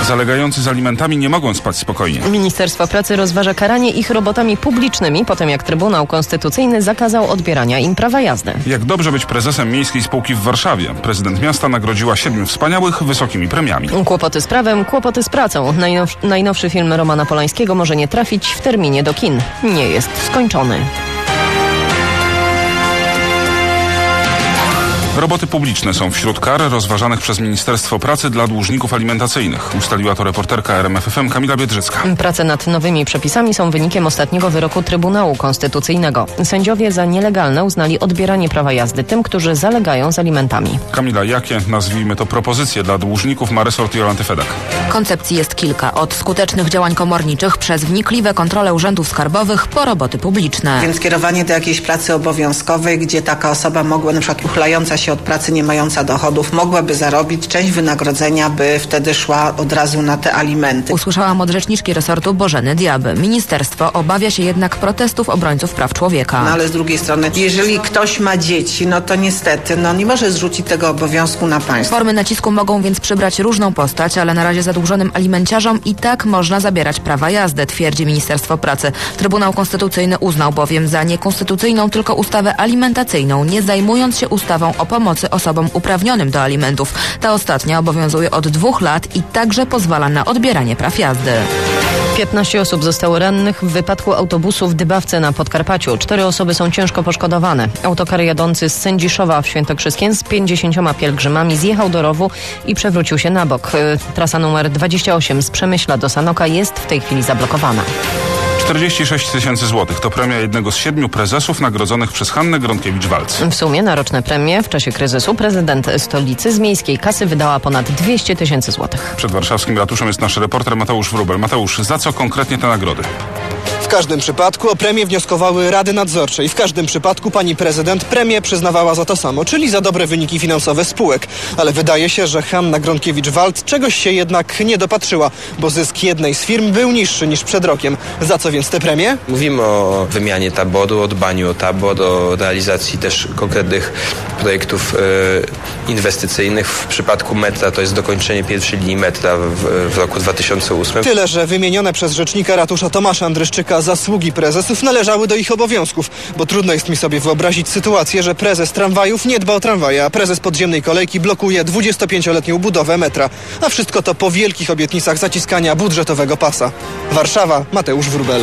Zalegający z alimentami nie mogą spać spokojnie. Ministerstwo Pracy rozważa karanie ich robotami publicznymi, po tym jak Trybunał Konstytucyjny zakazał odbierania im prawa jazdy. Jak dobrze być prezesem miejskiej spółki w Warszawie. Prezydent miasta nagrodziła 7 wspaniałych wysokimi premiami. Kłopoty z prawem, kłopoty z pracą. Najnowszy film Romana Polańskiego może nie trafić w terminie do kin. Nie jest skończony. Roboty publiczne są wśród kar rozważanych przez Ministerstwo Pracy dla dłużników alimentacyjnych. Ustaliła to reporterka RMF FM Kamila Biedrzycka. Prace nad nowymi przepisami są wynikiem ostatniego wyroku Trybunału Konstytucyjnego. Sędziowie za nielegalne uznali odbieranie prawa jazdy tym, którzy zalegają z alimentami. Kamila, jakie, nazwijmy to, propozycje dla dłużników ma resort Jolanty Fedak? Koncepcji jest kilka. Od skutecznych działań komorniczych przez wnikliwe kontrole urzędów skarbowych po roboty publiczne. Więc kierowanie do jakiejś pracy obowiązkowej, gdzie taka osoba mogła, na przykład uchylająca się od pracy, nie mająca dochodów, mogłaby zarobić, część wynagrodzenia by wtedy szła od razu na te alimenty. Usłyszałam od rzeczniczki resortu Bożeny Diaby. Ministerstwo obawia się jednak protestów obrońców praw człowieka. No ale z drugiej strony, jeżeli ktoś ma dzieci, no to niestety, nie może zrzucić tego obowiązku na państwo. Formy nacisku mogą więc przybrać różną postać, ale na razie zadłużonym alimenciarzom i tak można zabierać prawa jazdy, twierdzi Ministerstwo Pracy. Trybunał Konstytucyjny uznał bowiem za niekonstytucyjną tylko ustawę alimentacyjną, nie zajmując się ustawą o pomocy osobom uprawnionym do alimentów. Ta ostatnia obowiązuje od 2 lat i także pozwala na odbieranie praw jazdy. 15 osób zostało rannych w wypadku autobusu w Dybawce na Podkarpaciu. 4 osoby są ciężko poszkodowane. Autokar jadący z Sędziszowa w Świętokrzyskiem z 50 pielgrzymami zjechał do rowu i przewrócił się na bok. Trasa numer 28 z Przemyśla do Sanoka jest w tej chwili zablokowana. 46 000 złotych to premia jednego z 7 prezesów nagrodzonych przez Hannę Gronkiewicz-Waltz. W sumie na roczne premie w czasie kryzysu prezydent stolicy z miejskiej kasy wydała ponad 200 000 złotych. Przed warszawskim ratuszem jest nasz reporter Mateusz Wróbel. Mateusz, za co konkretnie te nagrody? W każdym przypadku o premię wnioskowały rady nadzorcze i w każdym przypadku pani prezydent premię przyznawała za to samo, czyli za dobre wyniki finansowe spółek. Ale wydaje się, że Hanna Gronkiewicz-Waltz czegoś się jednak nie dopatrzyła, bo zysk jednej z firm był niższy niż przed rokiem. Za co więc te premie? Mówimy o wymianie taboru, o dbaniu o tabor, o realizacji też konkretnych projektów inwestycyjnych. W przypadku metra to jest dokończenie pierwszej linii metra w roku 2008. Tyle, że wymienione przez rzecznika ratusza Tomasza Andryszczyka zasługi prezesów należały do ich obowiązków, bo trudno jest mi sobie wyobrazić sytuację, że prezes tramwajów nie dba o tramwaje, a prezes podziemnej kolejki blokuje 25-letnią budowę metra. A wszystko to po wielkich obietnicach zaciskania budżetowego pasa. Warszawa, Mateusz Wróbel.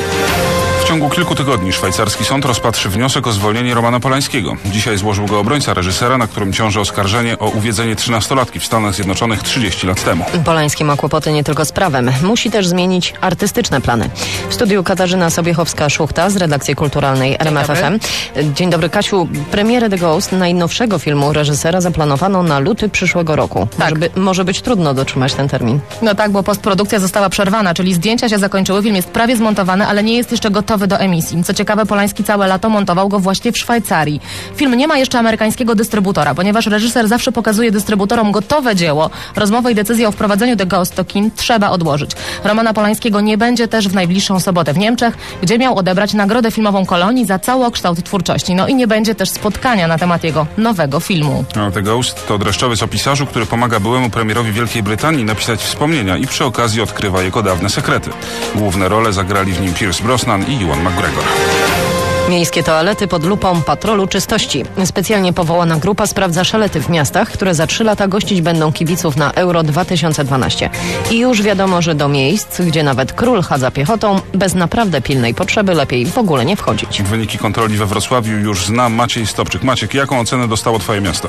W ciągu kilku tygodni szwajcarski sąd rozpatrzy wniosek o zwolnienie Romana Polańskiego. Dzisiaj złożył go obrońca reżysera, na którym ciąży oskarżenie o uwiedzenie 13-latki w Stanach Zjednoczonych 30 lat temu. Polański ma kłopoty nie tylko z prawem. Musi też zmienić artystyczne plany. W studiu Katarzyna Sobiechowska-Szuchta z redakcji kulturalnej RMF FM. Dzień dobry, Kasiu. Premierę The Ghost, najnowszego filmu reżysera, zaplanowano na luty przyszłego roku. Tak. Może być trudno dotrzymać ten termin. No tak, bo postprodukcja została przerwana, czyli zdjęcia się zakończyły, film jest prawie zmontowany, ale nie jest jeszcze gotowy do emisji. Co ciekawe, Polański całe lato montował go właśnie w Szwajcarii. Film nie ma jeszcze amerykańskiego dystrybutora, ponieważ reżyser zawsze pokazuje dystrybutorom gotowe dzieło. Rozmowę i decyzję o wprowadzeniu The Ghost do kin trzeba odłożyć. Romana Polańskiego nie będzie też w najbliższą sobotę w Niemczech, gdzie miał odebrać nagrodę filmową Kolonii za całokształt twórczości. No i nie będzie też spotkania na temat jego nowego filmu. No, The Ghost to dreszczowiec o pisarzu, który pomaga byłemu premierowi Wielkiej Brytanii napisać wspomnienia i przy okazji odkrywa jego dawne sekrety. Główne role zagrali w nim Pierce Brosnan i Ewan McGregor. Miejskie toalety pod lupą patrolu czystości. Specjalnie powołana grupa sprawdza szalety w miastach, które za 3 lata gościć będą kibiców na Euro 2012. I już wiadomo, że do miejsc, gdzie nawet król chadza piechotą, bez naprawdę pilnej potrzeby lepiej w ogóle nie wchodzić. Wyniki kontroli we Wrocławiu już zna Maciej Stopczyk. Maciek, jaką ocenę dostało twoje miasto?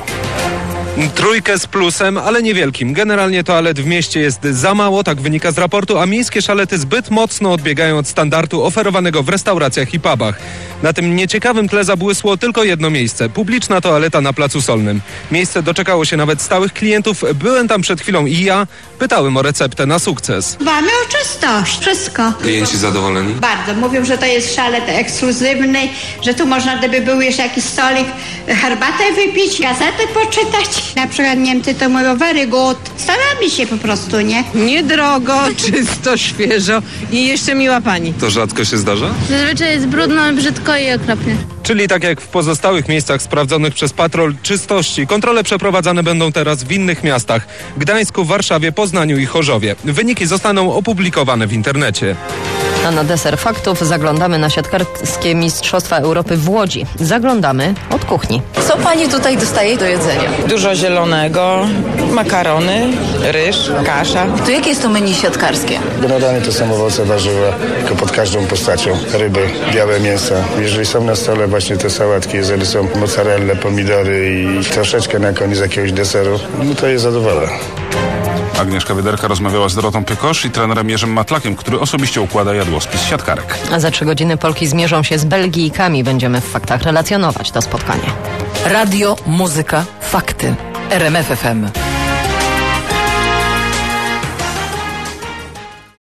3 z plusem, ale niewielkim. Generalnie toalet w mieście jest za mało, tak wynika z raportu, a miejskie szalety zbyt mocno odbiegają od standardu oferowanego w restauracjach i pubach. Na tym nieciekawym tle zabłysło tylko jedno miejsce. Publiczna toaleta na Placu Solnym. Miejsce doczekało się nawet stałych klientów. Byłem tam przed chwilą i ja. Pytałem o receptę na sukces. Dbamy o czystość, wszystko. Klienci zadowoleni? Bardzo. Mówią, że to jest szalet ekskluzywny, że tu można, gdyby był jeszcze jakiś stolik, herbatę wypić, gazetę poczytać. Na przykład Niemcy to mówią very good. Staramy się po prostu, nie? Niedrogo, czysto, świeżo i jeszcze miła pani. To rzadko się zdarza? Zazwyczaj jest brudno, brzydko i okropnie. Czyli tak jak w pozostałych miejscach sprawdzonych przez patrol czystości, kontrole przeprowadzane będą teraz w innych miastach: Gdańsku, Warszawie, Poznaniu i Chorzowie. Wyniki zostaną opublikowane w internecie. A na deser faktów zaglądamy na siatkarskie Mistrzostwa Europy w Łodzi. Zaglądamy od kuchni. Co pani tutaj dostaje do jedzenia? Dużo zielonego, makarony, ryż, kasza. To jakie jest to menu siatkarskie? Generalnie to są owoce, warzywa, tylko pod każdą postacią. Ryby, białe mięsa. Jeżeli są na stole właśnie te sałatki, jeżeli są mozzarelle, pomidory i troszeczkę na koniec jakiegoś deseru, no to jest zadowolona. Agnieszka Wyderka rozmawiała z Dorotą Piekosz i trenerem Jerzym Matlakiem, który osobiście układa jadłospis siatkarek. A za 3 godziny Polki zmierzą się z Belgijkami. Będziemy w faktach relacjonować to spotkanie. Radio, muzyka, fakty. RMF FM.